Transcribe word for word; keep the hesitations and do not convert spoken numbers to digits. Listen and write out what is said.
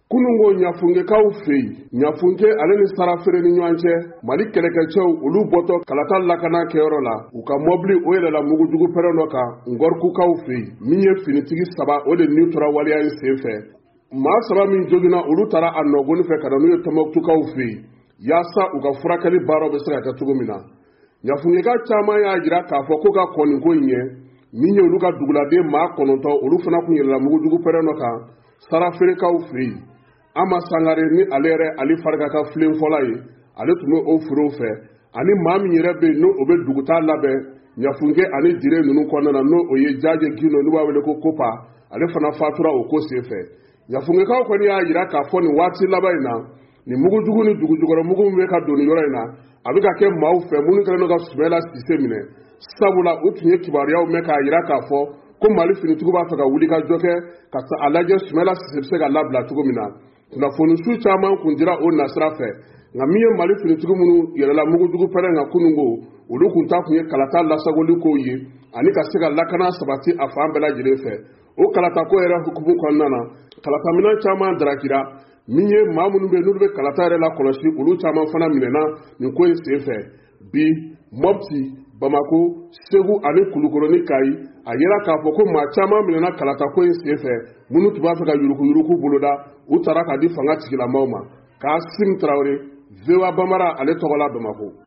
kunungo ɲafungekaw fɛ yen ɲafunke ale ni sarafere ni ɲɔgɔn cɛ mali kɛlɛkɛcɛw olu bɔtɔ kalata lakana kɛyɔrɔ la u ka mɔbili o yɛlɛla mugujugu pɛrɛn dɔ kan ngɔrikukaw fɛ yen min ye finitigi saba o de nin tora waleya in sen fɛ maa saba min jogina olu taara a nɔgɔni fɛ ka na n'u ye tɔnbɔkutukaw fɛ yen yaasa u ka furakɛli baaraw bɛ se ka kɛ cogo min na ɲafungeka caman y'a jira k'a fɔ ko ka kɔn ko in ɲɛ min ye olu ka duguladen maa kɔnɔntɔn olu fana kun yɛlɛla mugujugu pɛrɛn dɔ kan saraferekaw fɛ yen ama sangare ni ale yɛrɛ ali farika ka filen fɔla ye ale tun bɛ o forow fɛ ani maa min yɛrɛ bɛ yen n'o o bɛ dugutaa labɛn ɲafunke ani dire ninnu kɔnɔna na n'o o ye jaaje gino n'u b'a wele ko kopa ale fana fatura o ko senfɛ ɲafungekaw kɔni y'a jira k'a fɔ nin waati laban in na ni mugujugu ni dugujukɔrɔ mugu min bɛ ka don nin yɔrɔ in na a bɛ ka kɛ maaw fɛ minnu kɛlen don ka Sumala Sise minɛ sabula u tun ye kibaruyaw mɛn k'a jira k'a fɔ ko Mali finitigiw b'a fɛ ka wuli ka jɔ kɛ ka a lajɛ Sumala Sise bɛ se ka labila cogo min na kunnafonisu caman kun dira o nasira fɛ nka min ye Mali finitigi minnu yɛrɛla mugujugu pɛrɛn kan kunungo olu kun ta kun ye kalata lasagoli kow ye ani ka se ka lakana sabati a fan bɛɛ lajɛlen fɛ o kalata ko yɛrɛ hukumu kɔnɔna na kalata minɛn caman darakira min ye maa minnu bɛ n'olu bɛ kalata yɛrɛ la kɔlɔsi olu caman fana minɛna nin ko in sen fɛ bi Mopti Bamako Segu ani Kulukoro ni Kayi a yera k'a fɔ ko maa caman minɛna kalata ko in sen fɛ minnu tun b'a fɛ ka yuruku yuruku boloda u taara k'a di fanga tigilamaw ma Kasim Traoré V O A Bambara ale tɔgɔ la Bamako.